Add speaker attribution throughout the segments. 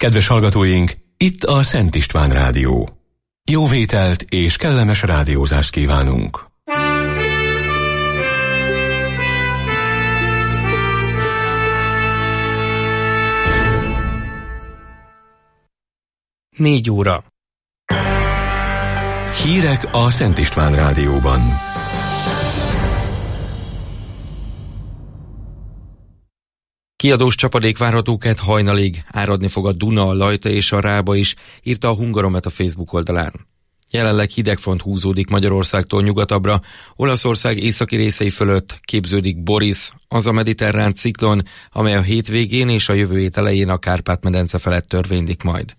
Speaker 1: Kedves hallgatóink, itt a Szent István Rádió. Jó vételt és kellemes rádiózást kívánunk!
Speaker 2: Négy óra.
Speaker 1: Hírek a Szent István Rádióban.
Speaker 2: Kiadós csapadék várható kedd hajnalig, áradni fog a Duna, a Lajta és a Rába is, írta a Hungaromet a Facebook oldalán. Jelenleg hidegfront húzódik Magyarországtól nyugatabbra, Olaszország északi részei fölött képződik Boris, az a mediterrán ciklon, amely a hétvégén és a jövő hét elején a Kárpát-medence felett törvénylik majd.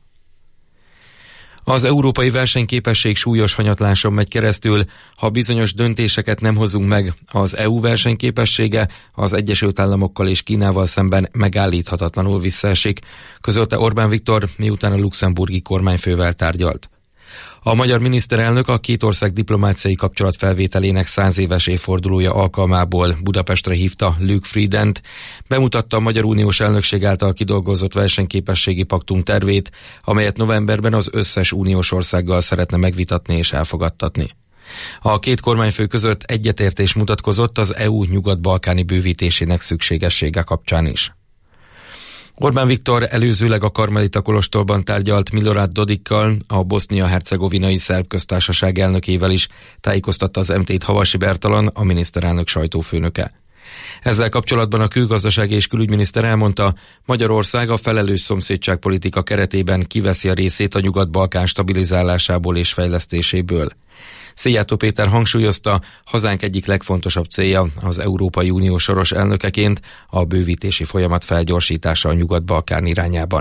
Speaker 2: Az európai versenyképesség súlyos hanyatláson megy keresztül, ha bizonyos döntéseket nem hozunk meg, az EU versenyképessége az Egyesült Államokkal és Kínával szemben megállíthatatlanul visszaesik, közölte Orbán Viktor, miután a luxemburgi kormányfővel tárgyalt. A magyar miniszterelnök a két ország diplomáciai kapcsolatfelvételének 100 éves évfordulója alkalmából Budapestre hívta Luke Friedent, bemutatta a Magyar Uniós Elnökség által kidolgozott versenyképességi paktum tervét, amelyet novemberben az összes uniós országgal szeretne megvitatni és elfogadtatni. A két kormányfő között egyetértés mutatkozott az EU nyugat-balkáni bővítésének szükségessége kapcsán is. Orbán Viktor előzőleg a Karmelita kolostorban tárgyalt Milorad Dodikkal, a bosznia-hercegovinai szerb köztársaság elnökével is, tájékoztatta az MT-t Havasi Bertalan, a miniszterelnök sajtófőnöke. Ezzel kapcsolatban a külgazdasági és külügyminiszter elmondta, Magyarország a felelős szomszédságpolitika keretében kiveszi a részét a Nyugat-Balkán stabilizálásából és fejlesztéséből. Szijjártó Péter hangsúlyozta, hazánk egyik legfontosabb célja az Európai Unió soros elnökeként a bővítési folyamat felgyorsítása a Nyugat-Balkán irányában.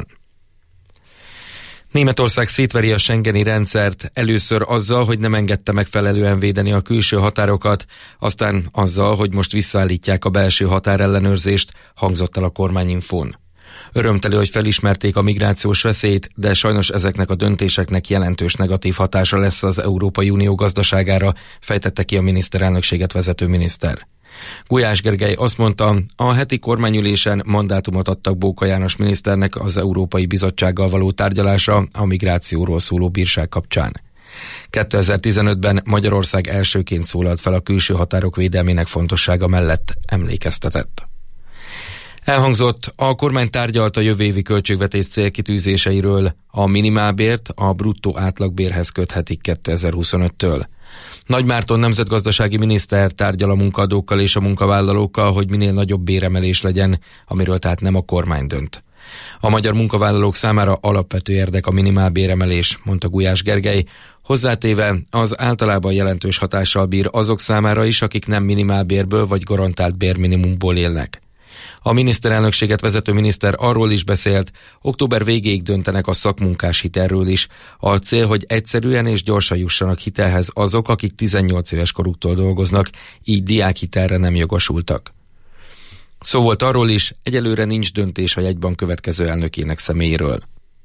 Speaker 2: Németország szétveri a schengeni rendszert, először azzal, hogy nem engedte megfelelően védeni a külső határokat, aztán azzal, hogy most visszaállítják a belső határellenőrzést, hangzott el a kormányinfón. Örömteli, hogy felismerték a migrációs veszélyt, de sajnos ezeknek a döntéseknek jelentős negatív hatása lesz az Európai Unió gazdaságára, fejtette ki a miniszterelnökséget vezető miniszter. Gulyás Gergely azt mondta, a heti kormányülésen mandátumot adtak Bóka János miniszternek az Európai Bizottsággal való tárgyalásra a migrációról szóló bírság kapcsán. 2015-ben Magyarország elsőként szólalt fel a külső határok védelmének fontossága mellett, emlékeztetett. Elhangzott, a kormány tárgyalt a jövő évi költségvetés célkitűzéseiről, a minimálbért a bruttó átlagbérhez köthetik 2025-től. Nagy Márton nemzetgazdasági miniszter tárgyal a munkaadókkal és a munkavállalókkal, hogy minél nagyobb béremelés legyen, amiről tehát nem a kormány dönt. A magyar munkavállalók számára alapvető érdek a minimálbéremelés, mondta Gulyás Gergely, hozzátéve az általában jelentős hatással bír azok számára is, akik nem minimálbérből vagy garantált bérminimumból élnek. A miniszterelnökséget vezető miniszter arról is beszélt, október végéig döntenek a szakmunkás hitelről is. A cél, hogy egyszerűen és gyorsan jussanak hitelhez azok, akik 18 éves koruktól dolgoznak, így diákhitelre nem jogosultak. Szó volt arról is, egyelőre nincs döntés a jegybank következő elnökének személyéről.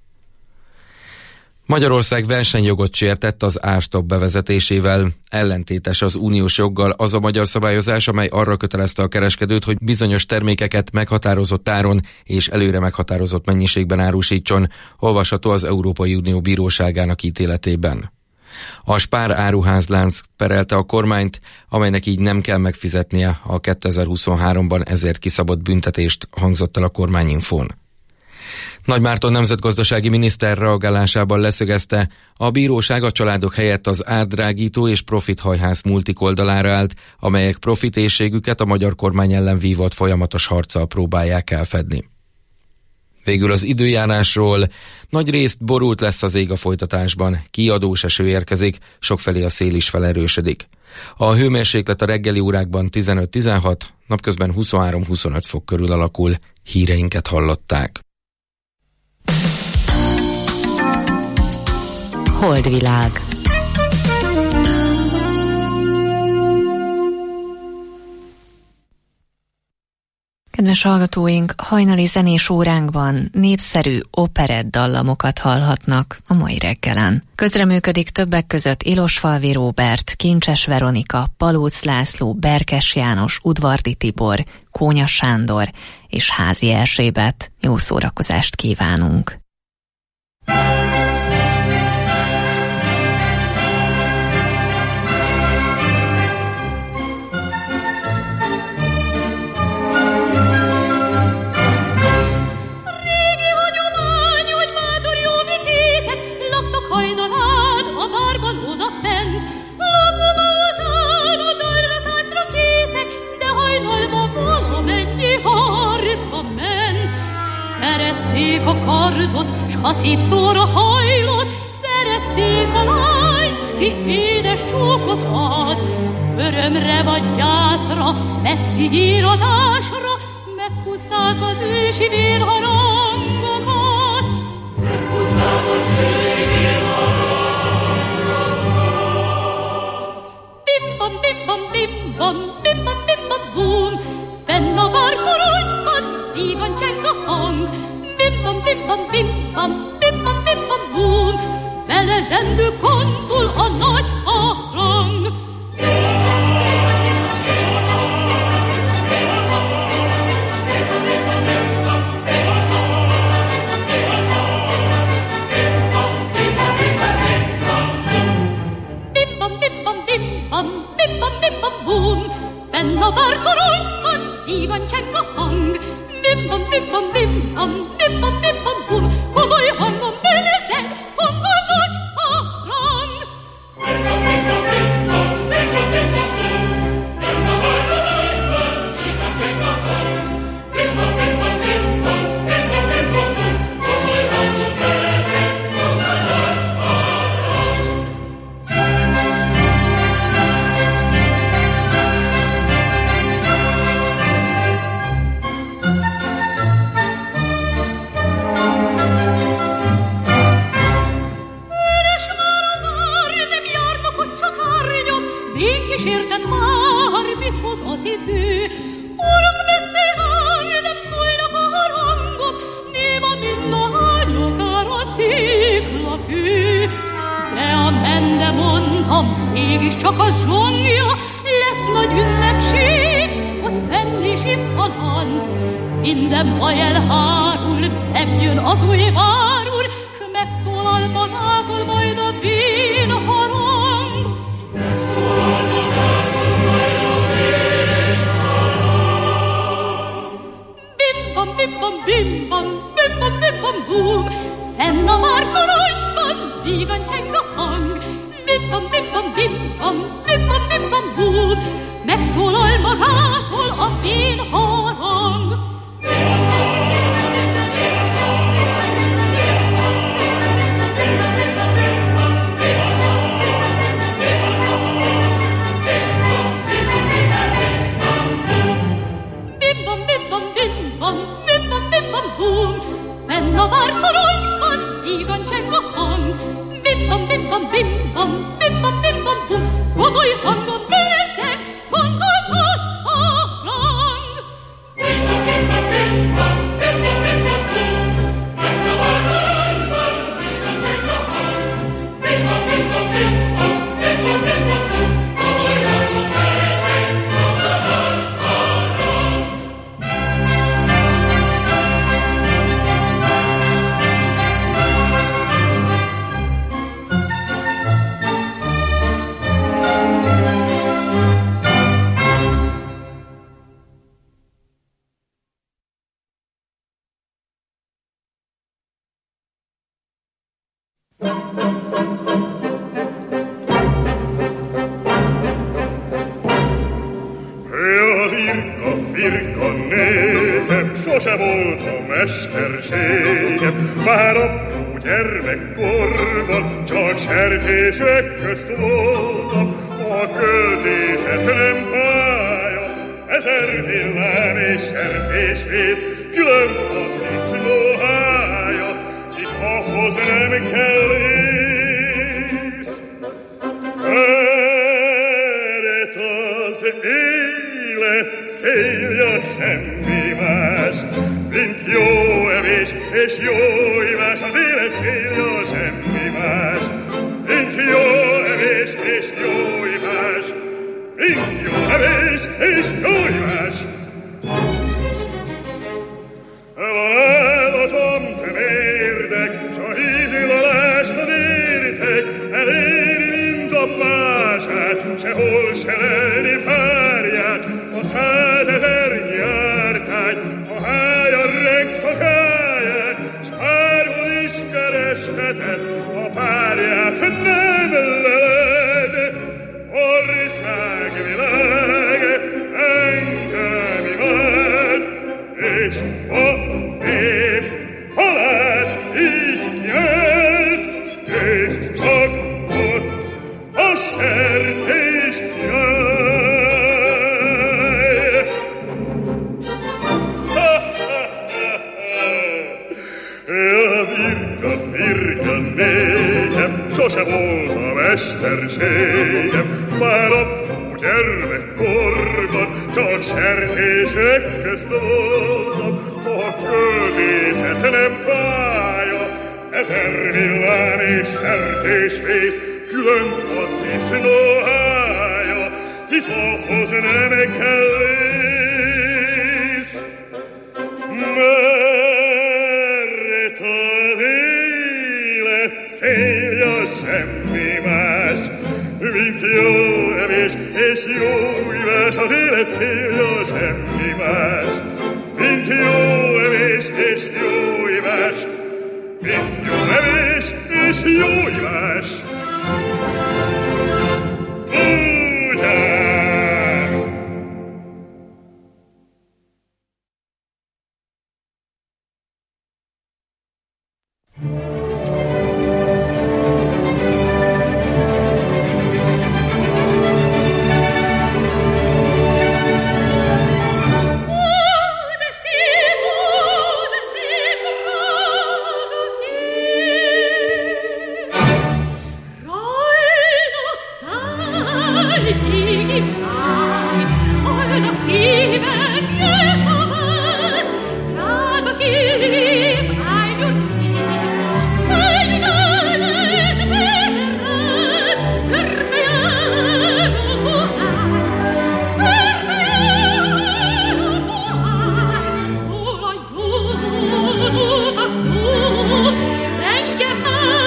Speaker 2: Magyarország versenyjogot sértett az árstop bevezetésével. Ellentétes az uniós joggal az a magyar szabályozás, amely arra kötelezte a kereskedőt, hogy bizonyos termékeket meghatározott áron és előre meghatározott mennyiségben árusítson, olvasható az Európai Unió bíróságának ítéletében. A Spár áruházlánc perelte a kormányt, amelynek így nem kell megfizetnie a 2023-ban ezért kiszabott büntetést, hangzott el a kormányinfón. Nagy Márton nemzetgazdasági miniszter reagálásában leszögezte, a bíróság a családok helyett az árdrágító és profithajhász multik oldalára állt, amelyek profitészségüket a magyar kormány ellen vívott folyamatos harccal próbálják elfedni. Végül az időjárásról. Nagyrészt borult lesz az ég a folytatásban, kiadós eső érkezik, sokfelé a szél is felerősödik. A hőmérséklet a reggeli órákban 15-16, napközben 23-25 fok körül alakul. Híreinket hallották.
Speaker 3: Holdvilág. Kedves hallgatóink, hajnali zenés óránkban népszerű operett dallamokat hallhatnak a mai reggelen. Közreműködik többek között Ilosfalvi Róbert, Kincses Veronika, Palóc László, Berkes János, Udvardi Tibor, Kónya Sándor és Házi Erzsébet. Jó szórakozást kívánunk!
Speaker 4: Szerették a kardot, s ha szép szóra hajlott, szerették a lányt, ki édes csókot ad. Örömre vagy gyászra, messzi híradásra, meghúzták az ősi vérharangokat. Meghúzták az ősi vérharangokat. Bim-bam, bim-bam, bim-bam, bim-bam, bim-bam, bum, fenn a vártoronyban vígan cseng a hang. Bim-bam, bim-bam, bim-bam, bim-bam, bim-bam, bum, vele zendül kondul a nagy harang. Bim-bam, bim-bam, bim-bam, bim-bam, bim-bam, bum, fenn a vártoronyban vígan cseng a hang. Bim-bam, bim-bam, bim-bam, bim-bam, bim-bam, bum, komoly hangon belezeg, kongol nagy harang. Bim-bam, bim-bam, bim-bam, bim-bam, bim-bam, bum, fenn a vártoronyban vígan cseng a hang. Bim-bam, bim-bam, bim-bam, bim-bam, bim-bam, bum, komoly hangon belezeg, kongol nagy harang. Kísértet már, mit hoz az idő? Urak, messze vár, nem szólnak a harangok, néma mind a hányokár a sziklakő. De a mende mondtam, mégiscsak a zsongja, lesz nagy ünnepség, ott fenn és itt a land. Minden baj elhárul, megjön az új várúr, s megszólal magától majd a vénharang. Megszólal magától majd a vénharang. Bim-bam, bim-bam, bim-bam, bim-bam, bim-bam, bum, fenn a vártoronyban vígan cseng a hang. Bim-bam, bim-bam, bim-bam, bim-bam, bim-bam, bum, megszólal magától a vénharang. Fenn a vártoronyban vígan cseng a hang. Bim-bam, bim-bam, bim-bam, bim-bam, bim-bam, bum, komoly hangon belezeg, kongol nagy harang. Bim-bam, bim-bam, bim-bam, bim-bam, bim-bam, bum, fenn a vártoronyban vígan cseng a hang. Bim-bam, bim-bam, bim-bam, bim-bam, bim-bam, bum, komoly hangon belezeg, kongol nagy harang. Sose volt a mesterségem, már apró gyermekkorban, csak sertések közt voltam, a költészet nem pálya, 1000 villám és sertésvész, külön a disznóhája, és ahhoz nem kell ész. Eret az élet célja semmi más, mint jó evés és jó ivás, az élet célja semmi más, mint jó evés és jó ivás, mint jó evés és jó ivás. Van állatom, te mérdek, s a hízi
Speaker 5: állását, sehol se lelni párját, a 100 000 nyártány, a hája rektakáján, s párhol is keresheted, a párját nem leled. Országvilág engem imád, és a nép halát így nyert, nézd csak ott a sertés király. Az irka-firka nékem sose volt a mesterségem, már apró gyermekkorban csak sertések közt voltam. A költészet nem pálya, 1000 villám és sertésvész, külön a disznóhája, hisz ahhoz nem kell ész. Mert az élet célja semmi más, mint jó evés és jó ivás. Az élet célja semmi más, mint jó evés és jó ivás. Mint jó evés és jó ivás.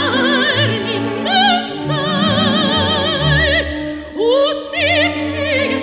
Speaker 4: Sing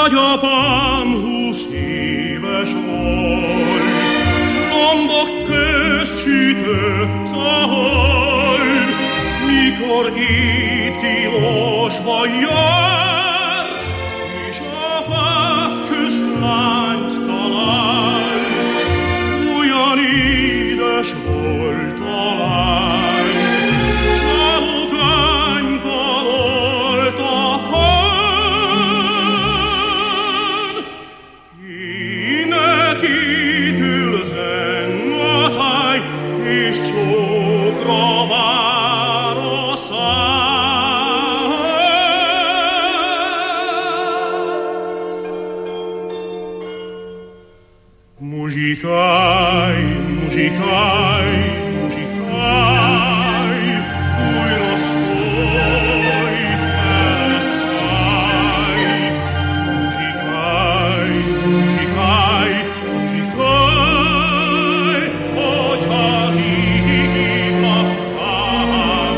Speaker 5: Nagyapám 20 éves volt, lombok közt sütött a hold, mikor itt Kilosba járt, és a fák közt lányt talált, olyan édes volt a lány, csalogány dalolt a fán. Neki dől zenn a táj, és csókra vár a szám. Muzsikálj, muzsikálj, muzsikálj, újra szólj, elszállj. Muzsikálj, muzsikálj, muzsikálj, hogyha hívlak rám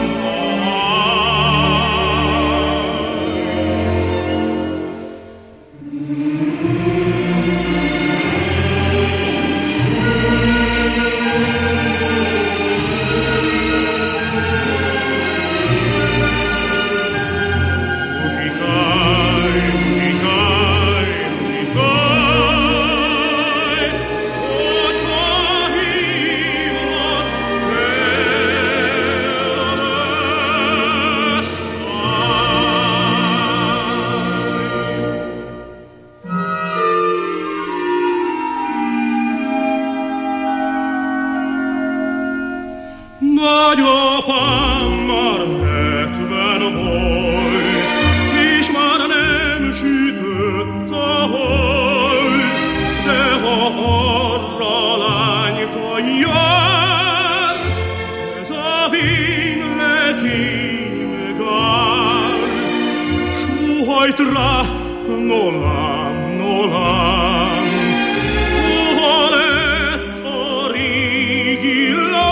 Speaker 5: Nagyapám már 70 volt, és már nem sütött a hold, de ha arra lányka járt, ez a vén neki megárt. Sóhajt rá, no lám, no lám, hova lett a régi lány?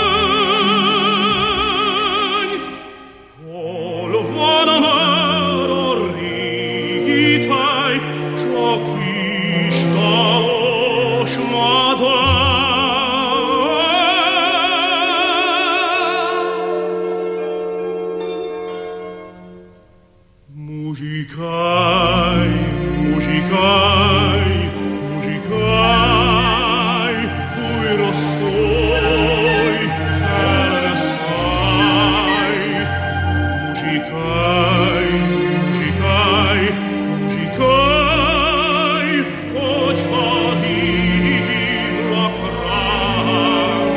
Speaker 5: Hol van már a régi táj, csak kristálos madály? Muzsikálj, muzsikálj, muzsikálj, újra szólj, elszállj. Muzsikálj, muzsikálj, muzsikálj, hogyha hívlak rám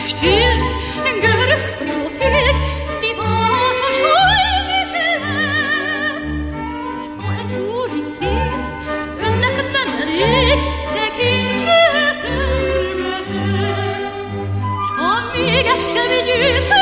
Speaker 4: stimmt, gehört Prophet, die Worte scheuen mich lebt. Sprach es nur in Kind, wenn der Männerin, der Kind gehört. Sprach mir gäsche wie Jüse,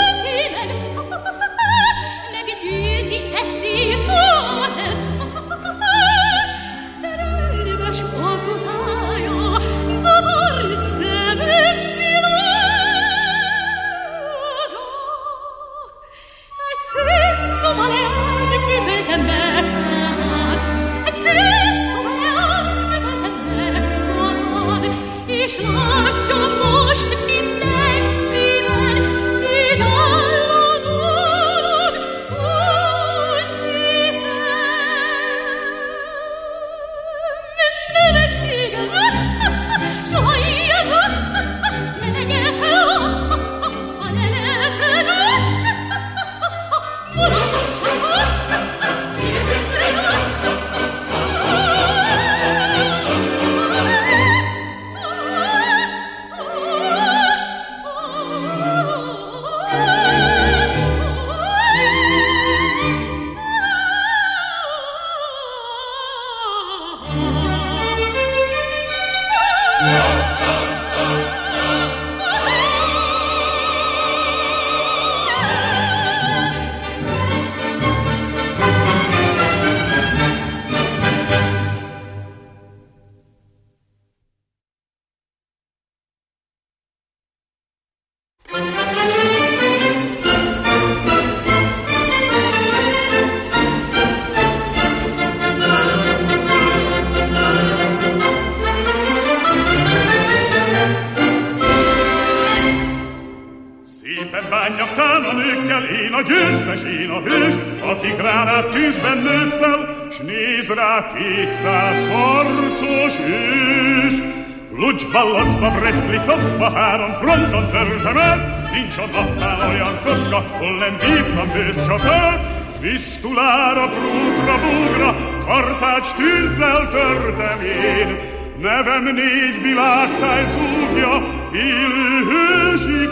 Speaker 5: Ballacba, Brest-Litovskba, három fronton törte meg, nincs a napnál olyan kocka, hol nem vívtam hőscsatát. Visztulára, Prútra, Búgra, Kartács tűzzel törtem én. Nevem négy világtáj zúgja, élő hősi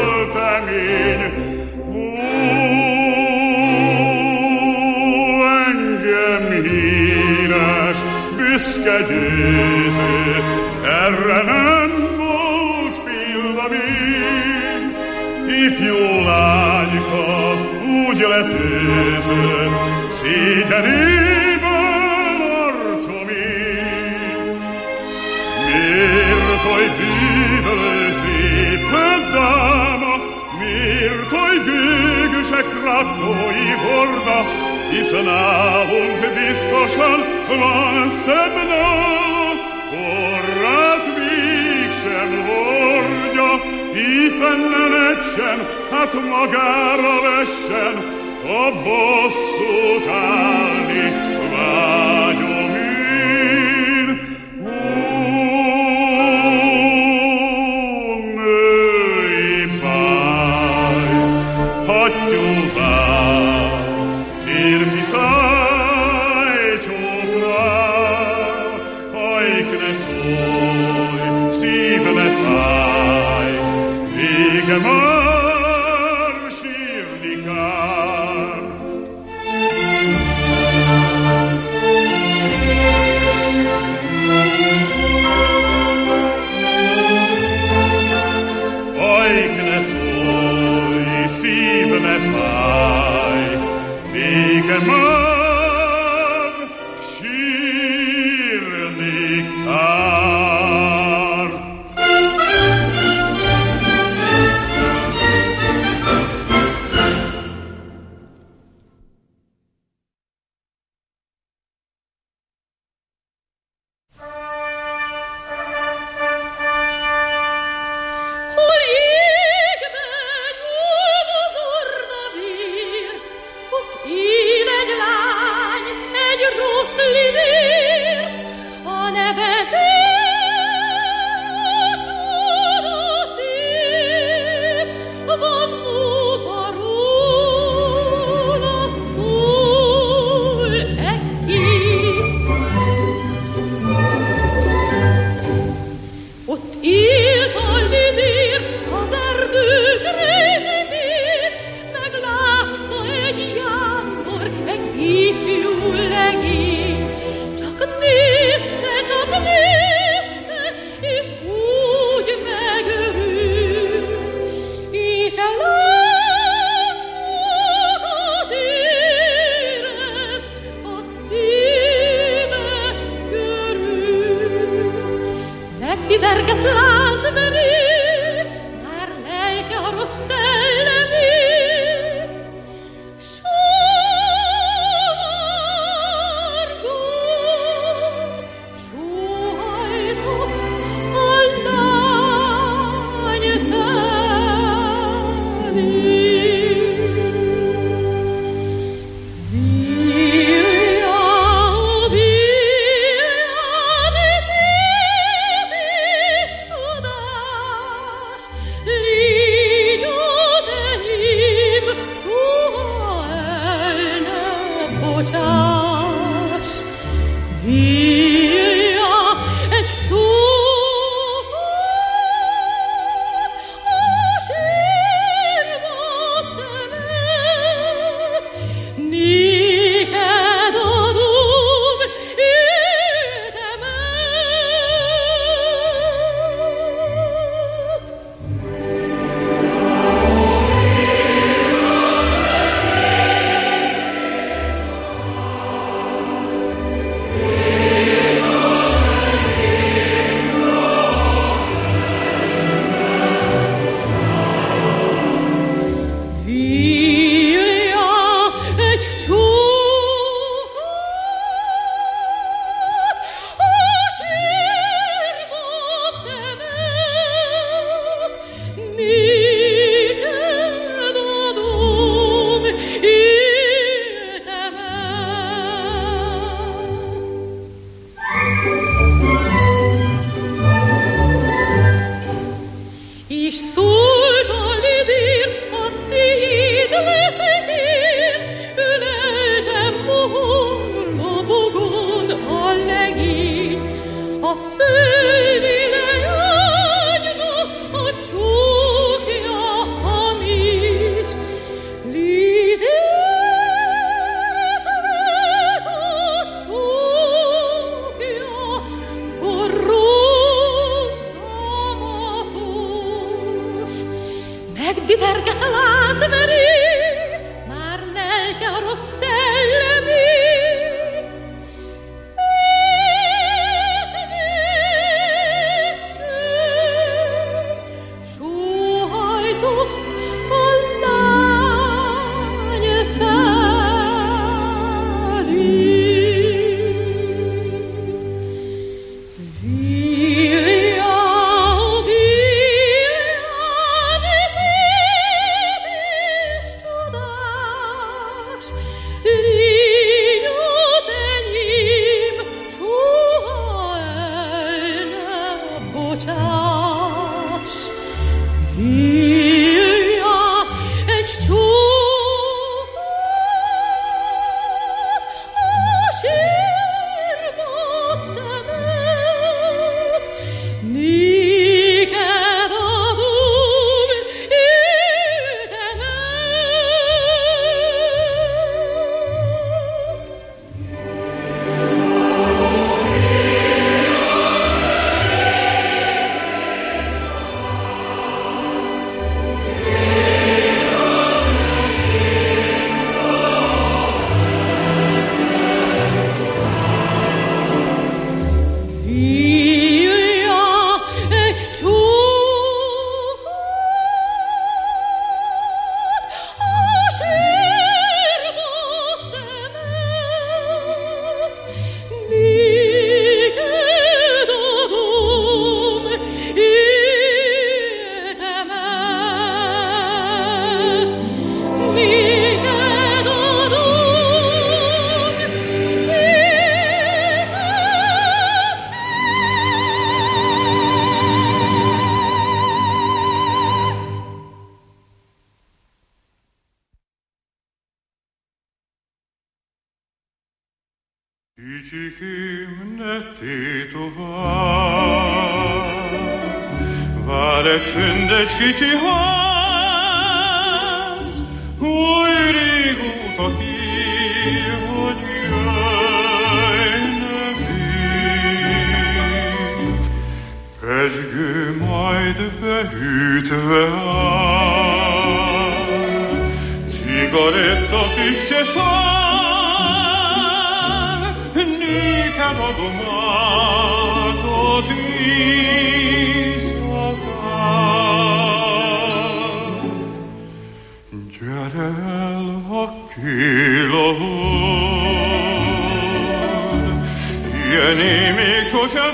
Speaker 5: költemény. Ó, engem híres, büszke győző, erre nem volt példa még. Ifjú lányka, úgy lefőző, szégyenében arcom én. Miért oly bűvölő szép dáma, miért oly gőgösek rakói horda, hisz nálunk biztosan van szebb nál, orrát mégsem hordja, hífen ne necsen, hát magára vessen, a bosszút állni vágyom én. Ó, női báj, hattyúvár, férfi száj csókra, hajk ne szólj, szív ne fáj, vége már sírni kár.
Speaker 4: Ich sollt alle dir's fatti idlesetim, üleltem mohon lobogon allegin, a földi leánynak a csókja hamis, lidércnek a csókja forró szamatos. Megdiderget a lázveri, már lelke a rossz szellemi, és végső sóhajtott a lány felé. Vilja, vilja, szép és csodás, lényod enyém, soha el ne bocsáss. Vilja, egy csókot a sírba temet, néked adom édemet. Vilja, egy csókot a sírba temet, néked adom édemet, néked adom
Speaker 5: Kicsi himne tétovát, vár egy csöndes kicsi ház, oly régóta hív, hogy jöjj nevén. Pezsgő majd behűtve áll, cigaretta füstje száll, néked adom át az éjszakát. Gyere el a Kélahon, ilyené még sose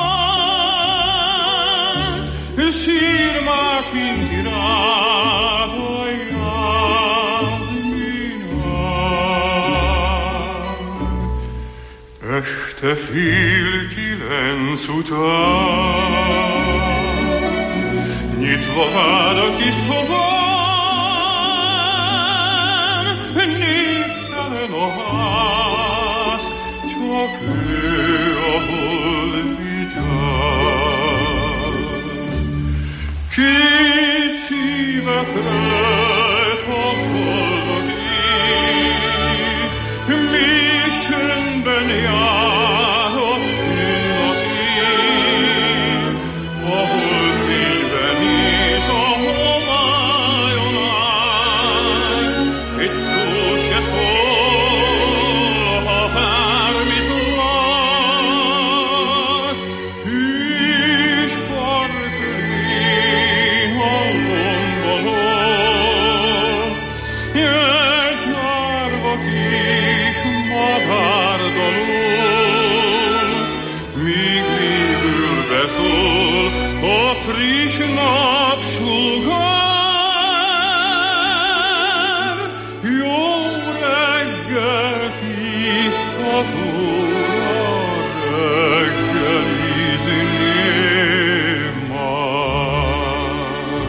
Speaker 5: volt, szírmák kinti rád, a Jászminát. Este fél 9 után, nyitva vád a kis szobán, néptelen a ház, csak ő, ahol vigyáz. Két szívet rejt a boldog ég, még csöndben járok én az ég, ahol fényben néz a homályon áll, egy szó se szól, ha bármit lát, és parkli a lomboló, egy árva kis magárdaló, míg végül beszól a friss napsugár. Jó reggelt itt az óra reggelizni már.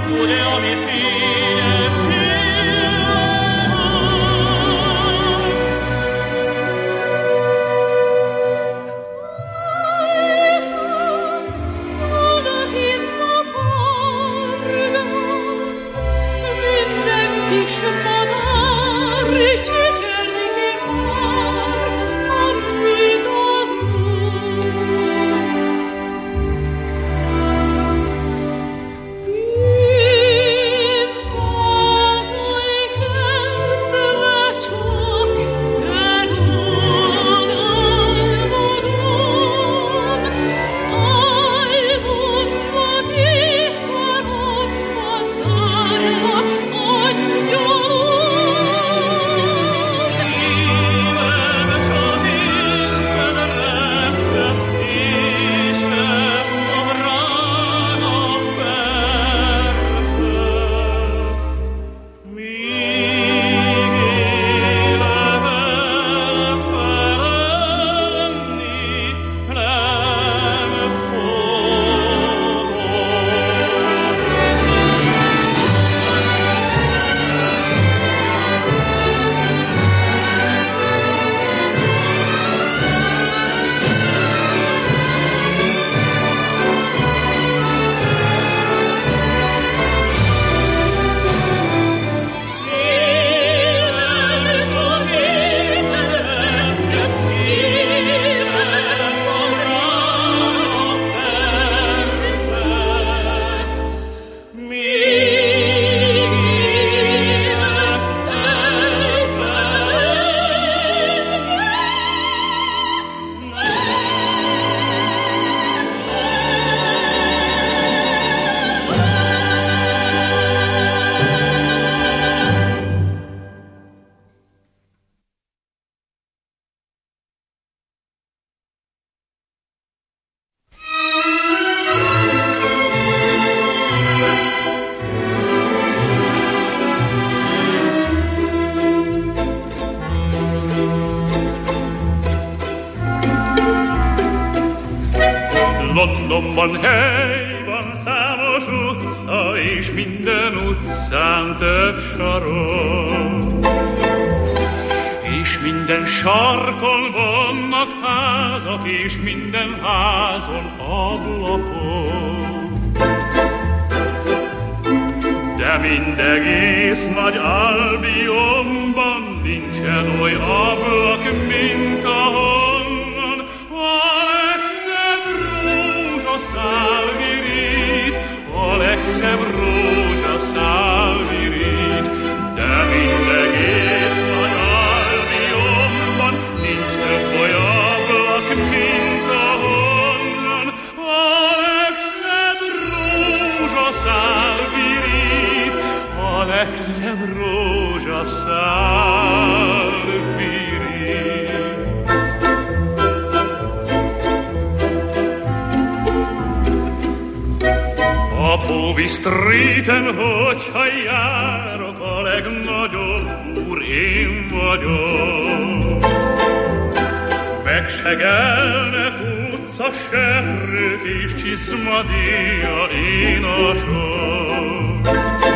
Speaker 5: Londonban hely van számos utca, és minden utcán több sarok. És minden sarkon vannak házak, és minden házon ablakok. De mindegész nagy Albionban nincsen oly ablak, mint ahonnan a legszebb rózsaszál virít, a legszebb rózsaszál virít. De mindegész nagy Albionban nincs több oly ablak, mint ahonnan a legszebb rózsaszál virít, a legszebb rózsaszál virít. A Bowie Streeten, hogyha járok, a legnagyobb úr én vagyok. Megsegelnek utcaseprők és csiszmadíjjal énasok.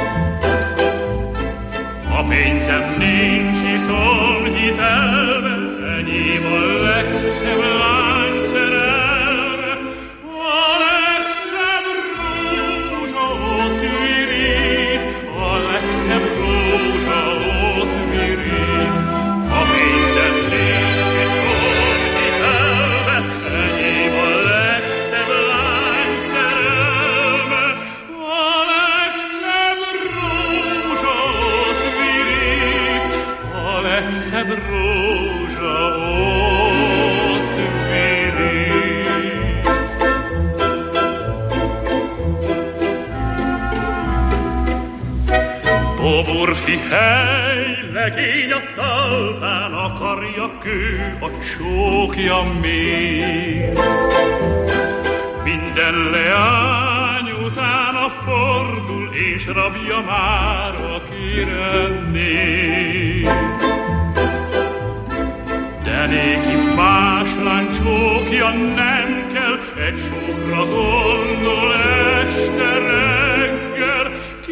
Speaker 5: A pénzem nincs, iszom hitelve, enyém a legszebb lány szerelme. A legszebb rózsa ott virít, a legszebb rózsa ott virít. A pénzem nincs, iszom hitelve, enyém a legszebb lány szerelme. A legszebb rózsa ott virít, a legszebb rózsa ott virít. Boborfi hely, legény a talpán, akarja kő, a csókja méz. Minden leány utána fordul, és rabja már, akire néz. De néki más lány csókja nem kell, egy csókra gondol este reggel.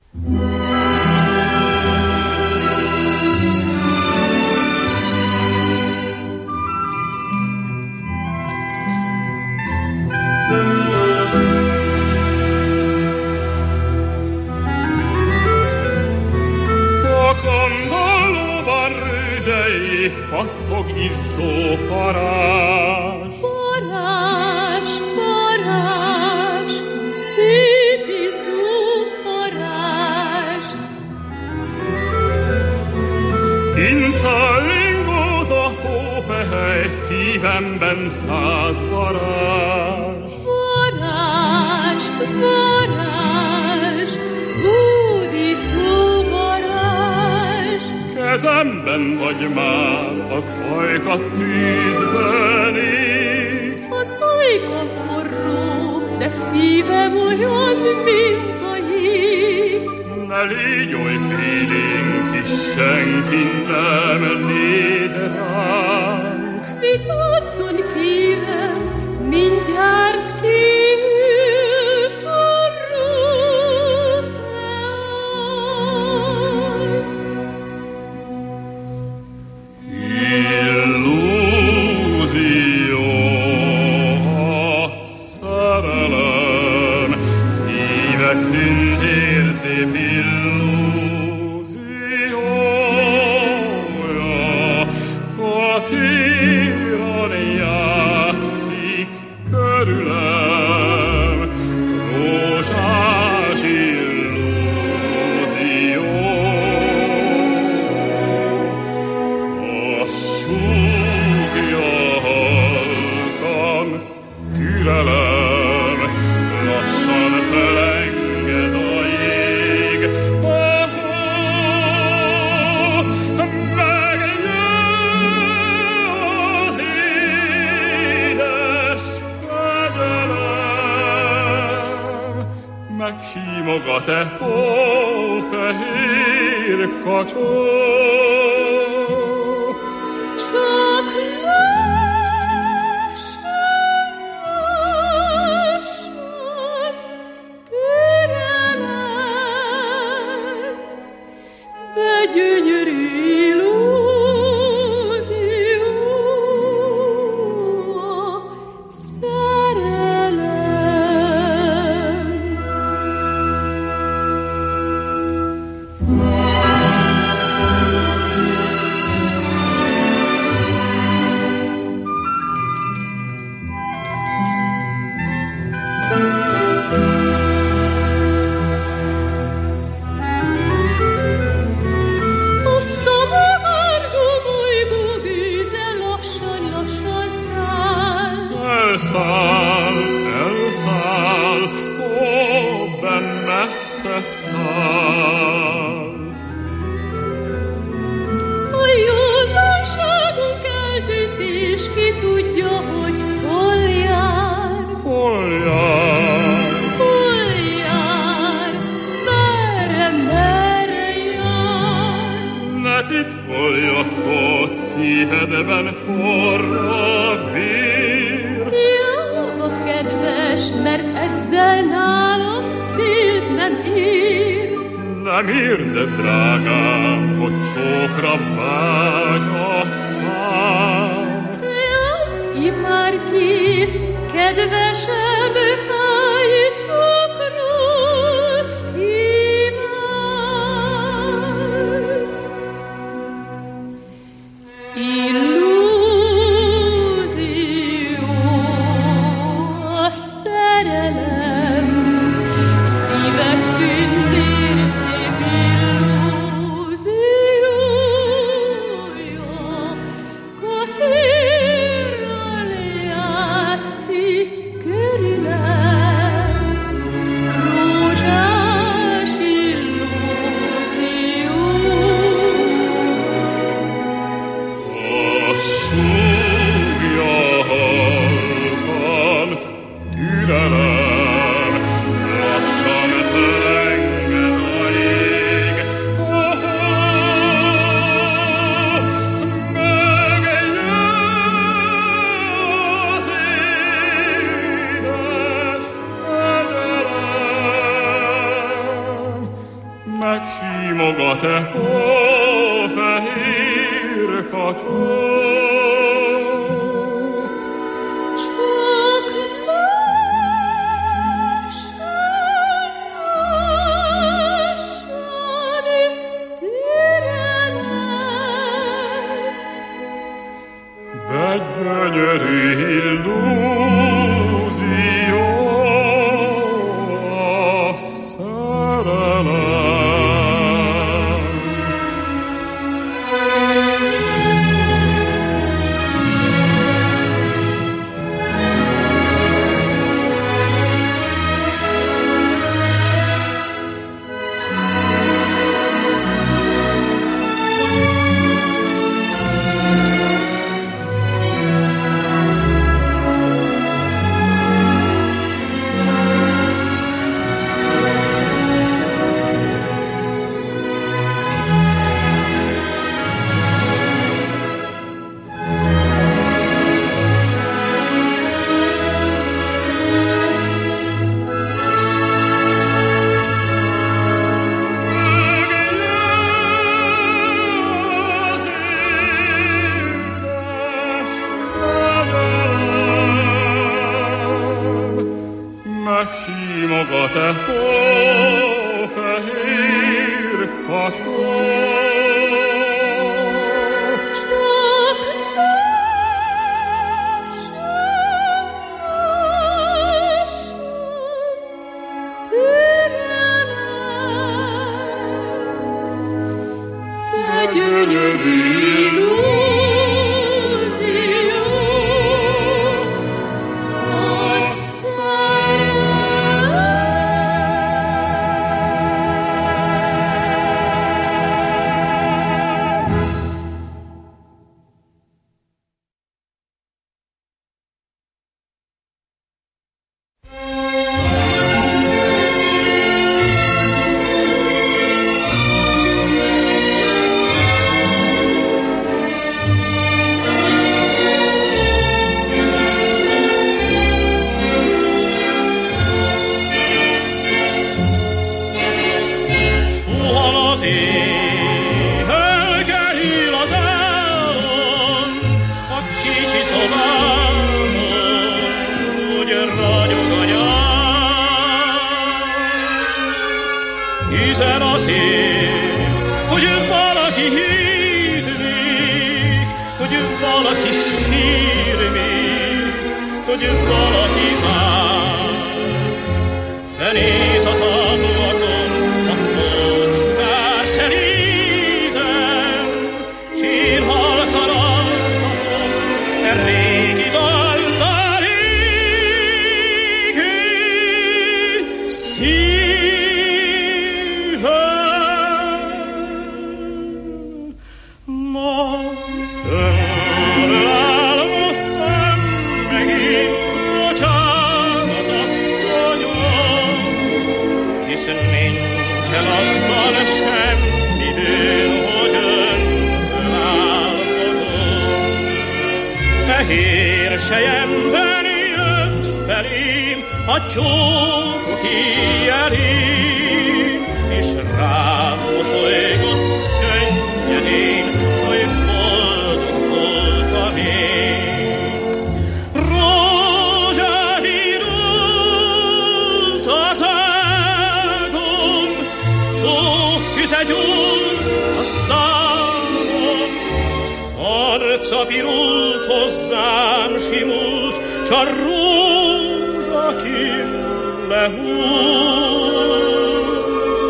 Speaker 5: Pattog izzó parázs.
Speaker 4: Parázs, parázs, szép izzó parázs.
Speaker 5: Kincállingoz a hópehely, szívemben 100 varázs.
Speaker 4: Varázs, varázs, hódító varázs.
Speaker 5: Kezemben vagy már, az ajka tűzben ég.
Speaker 4: Az ajka forró, de szívem olyan, mint a jég.
Speaker 5: Ne légy oly félénk, hisz senki nem néz ránk.
Speaker 4: Vigyázzon, kérem, mindjárt kiül forró teány.
Speaker 5: Illúzió, szerelem, szívek tündér szép illúziója, kacéran játszik körülem, rózsás illúzió. Azt súgja halkan türelem, lassan felenged a jég. Megjön az édes kegyelem, megsímogat-e hófehér kacsó.
Speaker 4: Csak lassan, lassan, türelem, de gyönyörű illúzió, szerelem. A szabadárgó bolygó gőze lassan, lassan száll.
Speaker 5: Elszáll, elszáll, ó, benn messze száll.
Speaker 4: A józanságunk eltűnt, és ki tudja, hogy hol jár.
Speaker 5: Hol jár?
Speaker 4: Hol jár? Merre, merre jár?
Speaker 5: Ne titkoljad, hogy szívedben forra vér.
Speaker 4: Jába, kedves, mert ezzel nálam célt nem ér.
Speaker 5: Nem érzed, drágám, hogy csókra vágy a szám.
Speaker 4: Te immár kész, kedvesem, háj cukrot kíván. Illúzió, a szerelem, szívek tündér szép illúziója, kacérral játszik
Speaker 5: megsimogat-e hófehér kacsó? Gyönyörű illúzió a szerelem. Megsimogat-e hófehér kacsó? Hiszen azért, hogy valaki hív még, hogy valaki sír még, hogy valaki vár. Te néz az ablakon, akkor sugár szeríten, sír halkan altatom, te régi dallal égő szív. Fehér selyemben jött felém a csókok éjjelén, és rám mosolygott könnyedén, s oly boldog voltam én. Rózsát írult az ágon, sót tüze gyújt a számon, arca pirult, hozzám simult, s a rózsakin lehúlt.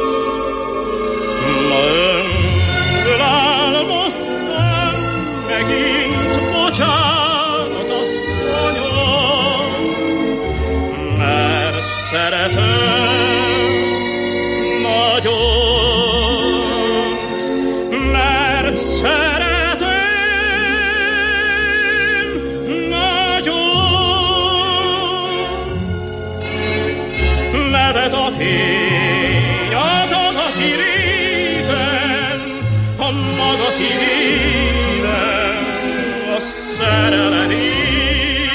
Speaker 5: Ma önből álmodtam megint, bocsánat, asszonyom, mert szeretem nagyon, mert szeretem. Nevet a fény adat a szívéten, a maga szívében a szerelem ír.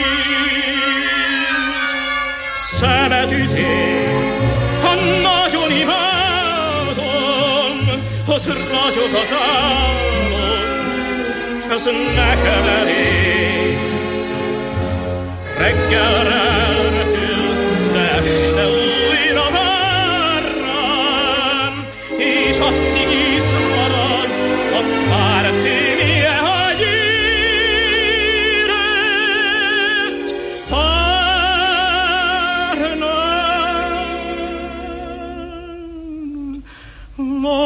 Speaker 5: Szemet üzél, ha nagyon imádom, ott ragyog az álom, s ez neked elég. Reggelre elrepül, de este újra vár rám, és addig itt marad a párfémje, hogy érett párnám. Ma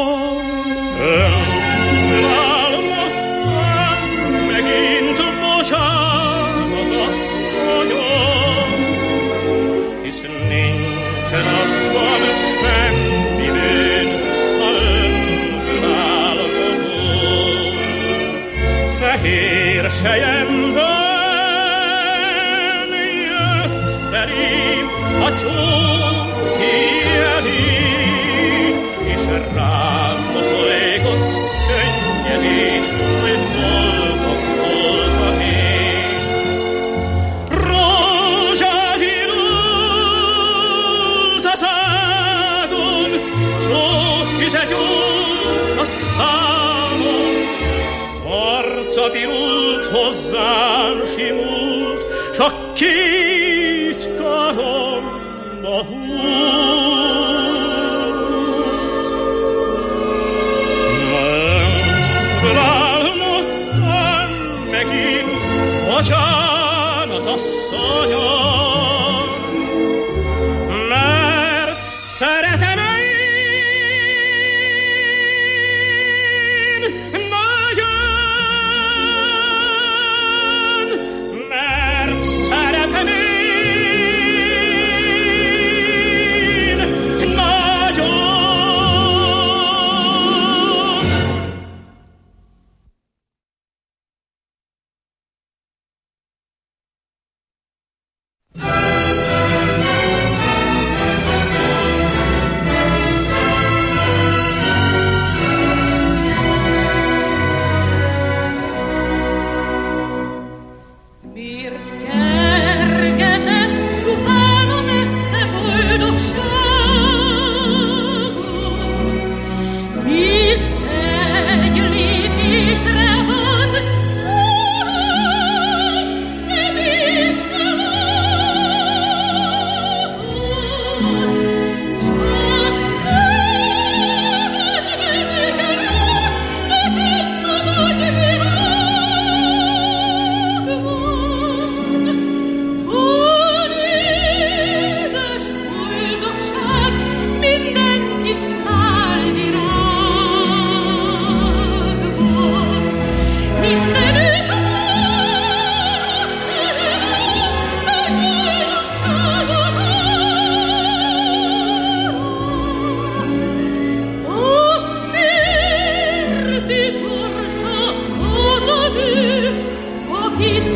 Speaker 5: önálmodtam megint, bocsánat, asszonyom, hisz nincsen abban semmi bűn, ha önálmodom. Fehér selyemben jött felém a csóki elé, és rám mosolygott könnyedén, s hogy boldog voltam én. Rózsát virult az ágon, csótküze gyújt a számon, arca pirult, hozzám simult, s a két karomba húlt. Álmodtam megint, bocsánat, asszonyom, mert szeretem én nagyon, mert szeretem én nagyon.
Speaker 4: Miért kergeted csupán a messze boldogságot? Hisz egy lépésre van tőlem, nem észrelátom. Csak szíved megerős, nekem a nagy világban. Van édes boldogság minden kis szálvirágban. Mindenütt van a szívem, nagy boldogságot áraszt. A férfi sorsa az a nő, akit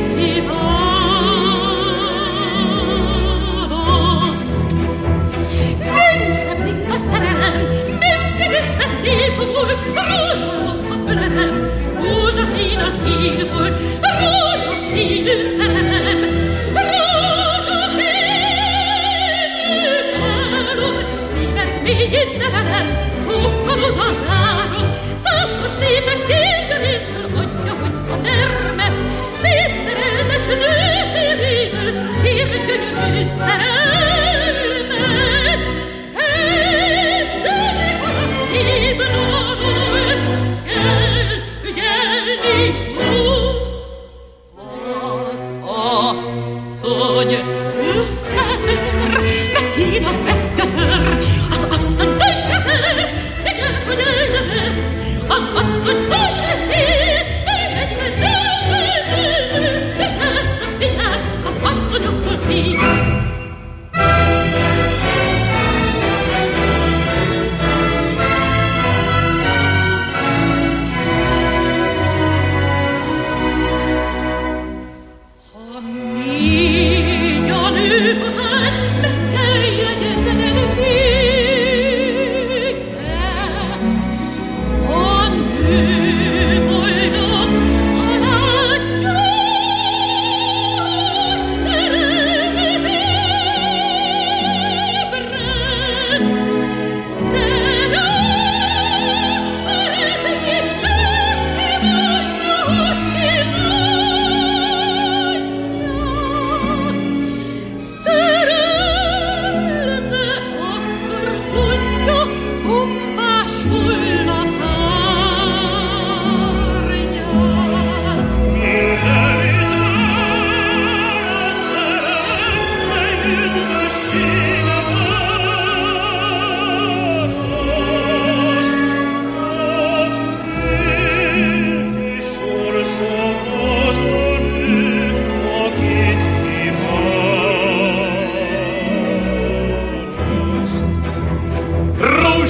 Speaker 4: kiválaszt. Nézem, mint a szerelem, mindig is beszél volt, rózsálok, ha ölelem, rózsaszín az ég volt, rózsaszínű szerelem, rózsaszínű álom, szíved mélyén nevelem, csókolod az áron, százszor szépek térdelétől adja, hogy a termet, szép szerelmes nő szívével, térkönyvű szerelmet. Ennek a szép láról kell ügyelni jó. Az asszony összetör, megkínos, megkötör, az asszony tönkretesz, vigyázz, hogy elvesz, az asszony nagy veszély, tényleg nem, vigyázz, csak vigyázz, az asszonyoktól fél. Az asszony tönkretesz,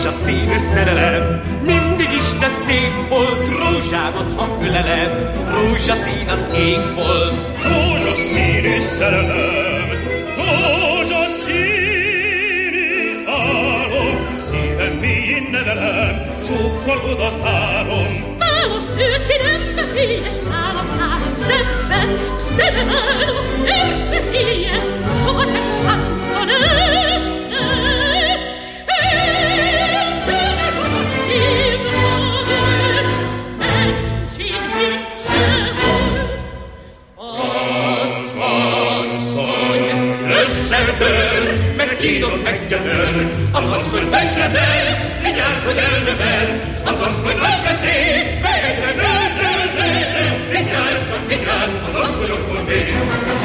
Speaker 6: Rózsaszínű szerelem, mindig is te szép volt, rózsámat, ha ölelem, rózsaszín az ég volt.
Speaker 5: Rózsaszínű szerelem, rózsaszínű álom, szívem mélyén nevelem, csókkal odazárom.
Speaker 4: Válasz nőtti nem veszélyes, válasz nálam szemben, de nem válasz nem veszélyes, soha se sánszon
Speaker 6: meg kínos megkedel, az asszony megkedez, vigyázz, hogy elnevez, az asszony nagy veszély, melyekre nő, vigyázz, csak vigyázz, az asszonyokon véd.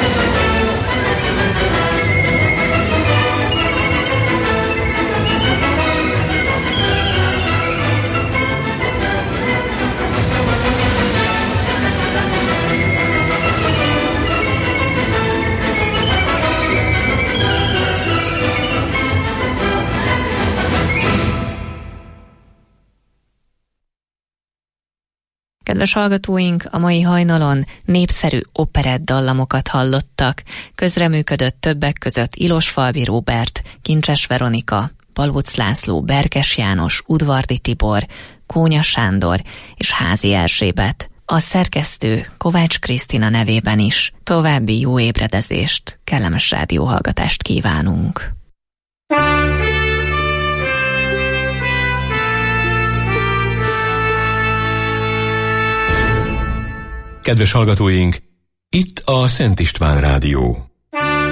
Speaker 3: Kedves hallgatóink, a mai hajnalon népszerű operett dallamokat hallottak. Közreműködött többek között Ilosfalvi Róbert, Kincses Veronika, Palóc László, Berkes János, Udvardi Tibor, Kónya Sándor és Házi Erzsébet. A szerkesztő Kovács Krisztina nevében is további jó ébredezést, kellemes rádióhallgatást kívánunk.
Speaker 1: Kedves hallgatóink, itt a Szent István Rádió.